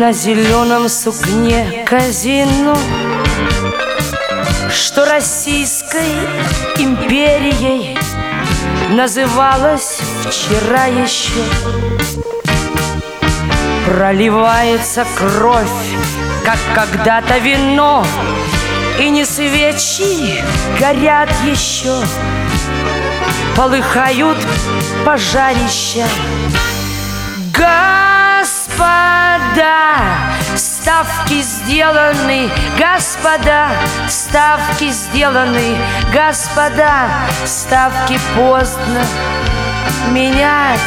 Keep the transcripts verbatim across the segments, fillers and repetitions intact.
на зеленом сукне казино, что Российской империей называлась вчера еще. Проливается кровь, как когда-то вино, и не свечи горят еще, полыхают пожарища. Господа, ставки сделаны, господа, ставки сделаны, господа, ставки поздно менять.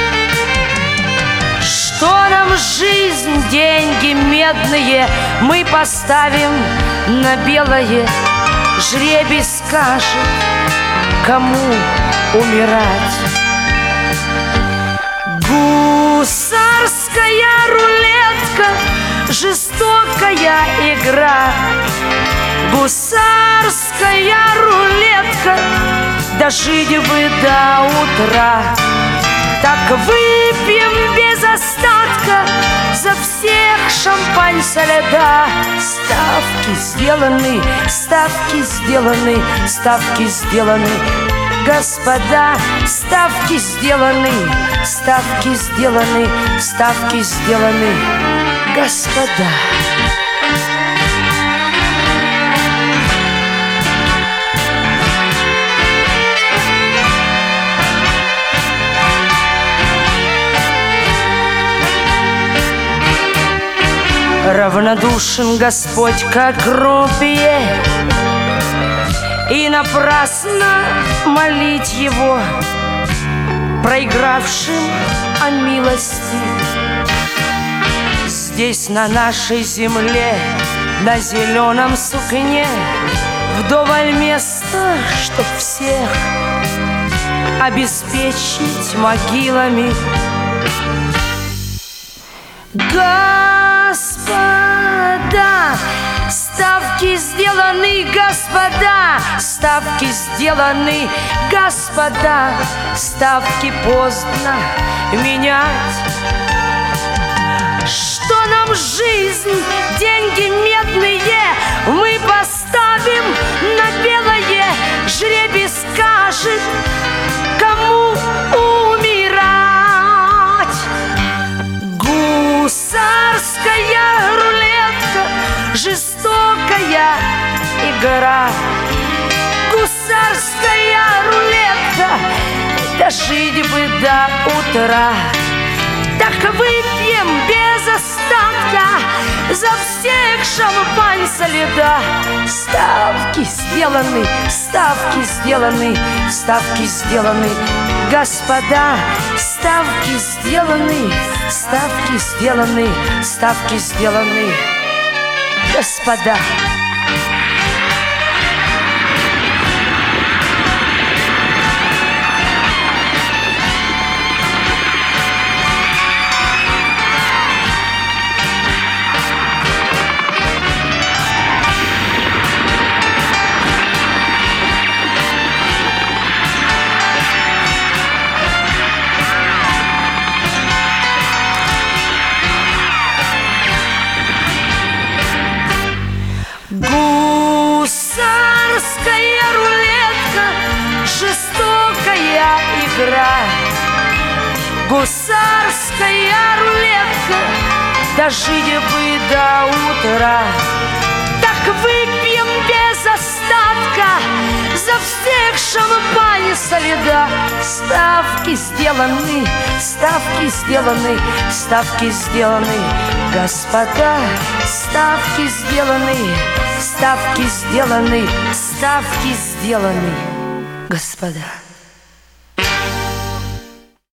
Что нам жизнь, деньги медные мы поставим на белое, жребий скажет, кому умирать. Гусарская рулетка, жестокая игра. Гусарская рулетка, дожить бы до утра. Так выпьем без остатка за всех шампань со льда. Ставки сделаны, ставки сделаны, ставки сделаны. Господа, ставки сделаны, ставки сделаны, ставки сделаны. Господа. Равнодушен Господь, как рупие, и напрасно молить Его, проигравшим о милости. Здесь, на нашей земле, на зеленом сукне, вдоволь места, чтоб всех обеспечить могилами. Господа, ставки сделаны, господа, ставки сделаны, господа, ставки поздно менять. Что нам жизнь, деньги медные мы поставим на белое, жребий скажет, кому умирать. Гусарская рулетка, жестокая игра. Гусарская рулетка, дожить бы до утра. Так выпьем без остатка за всех шампань со льда. Ставки сделаны, ставки сделаны, ставки сделаны. Господа, ставки сделаны, ставки сделаны, ставки сделаны. Господа. Гусарская рулетка, жестокая игра. Гусарская рулетка, дожить бы до утра. Так выпьем без остатка за всех шампань со льда. Ставки сделаны, ставки сделаны, ставки сделаны. Господа, ставки сделаны, ставки сделаны, ставки сделаны. Господа.